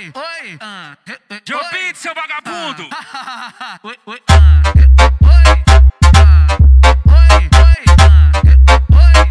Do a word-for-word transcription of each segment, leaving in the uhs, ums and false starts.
oi, oi, ah, Joe Beat, seu vagabundo! ah, oi, oi, ah, oi, ah, oi, oi, ah, oi,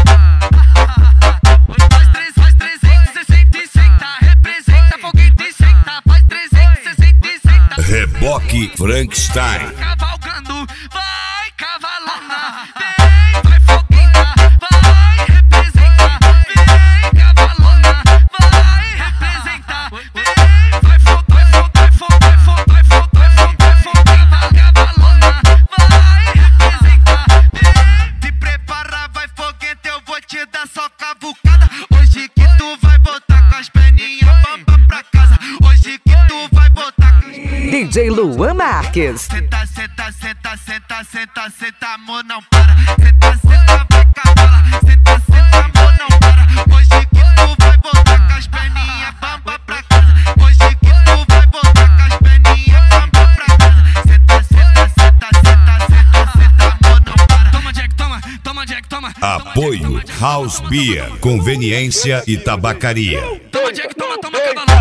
ah, faz três, faz trezentos e sessenta e senta, representa foguete e senta, faz trezentos e sessenta e senta. Reboque Frankenstein. Cavalgando, vai cavalona, vem, vai fogueta, vai representa, vem cavalona, vai representa, vem, vai fogo, vai fogo, vai fogo, vai fogo, vai fogo, vai fogo, vai fogo, cavalona, vai representa, vem, se prepara, vai fogueta, eu vou te dar só cavucada, hoje que tu vai voltar com as perninhas bamba pra casa, hoje que tu vai voltar com as D J Luan Marques. Senta, senta, senta, senta, senta, senta, amor, não para. Senta, senta, vai cavala. Senta, senta, amor, não para. Hoje que tu vai voltar com as perninhas bamba pra casa. Hoje que tu vai voltar com as perninhas bamba pra casa. Senta, senta, senta, senta, senta, senta, amor, não para. Toma, Jack, toma, toma, Jack, toma. Apoio House Beer, conveniência e tabacaria. Toma, Jack, toma, toma, cavalão.